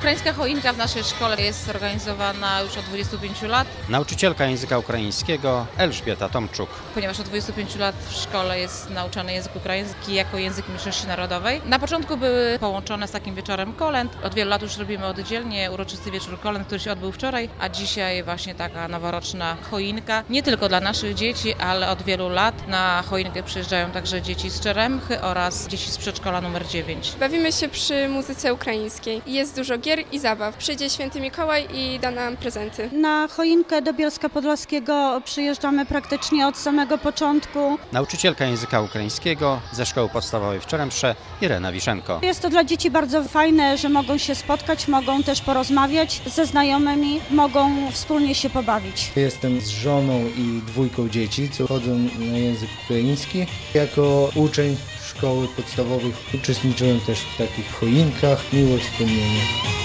Ukraińska choinka w naszej szkole jest organizowana już od 25 lat. Nauczycielka języka ukraińskiego Elżbieta Tomczuk. Ponieważ od 25 lat w szkole jest nauczany język ukraiński jako język mniejszości narodowej. Na początku były połączone z takim wieczorem kolęd. Od wielu lat już robimy oddzielnie uroczysty wieczór kolęd, który się odbył wczoraj, a dzisiaj właśnie taka noworoczna choinka. Nie tylko dla naszych dzieci, ale od wielu lat na choinkę przyjeżdżają także dzieci z Czeremchy oraz dzieci z przedszkola numer 9. Bawimy się przy muzyce ukraińskiej. Jest dużo gier i zabaw. Przyjdzie Święty Mikołaj i da nam prezenty. Na choinkę do Bielska Podlaskiego przyjeżdżamy praktycznie od samego początku. Nauczycielka języka ukraińskiego ze szkoły podstawowej w Czeremsze Irena Wiszenko. Jest to dla dzieci bardzo fajne, że mogą się spotkać, mogą też porozmawiać ze znajomymi, mogą wspólnie się pobawić. Jestem z żoną i dwójką dzieci, co chodzą na język ukraiński. Jako uczeń szkoły podstawowej uczestniczyłem też w takich choinkach. Miłe wspomnienie.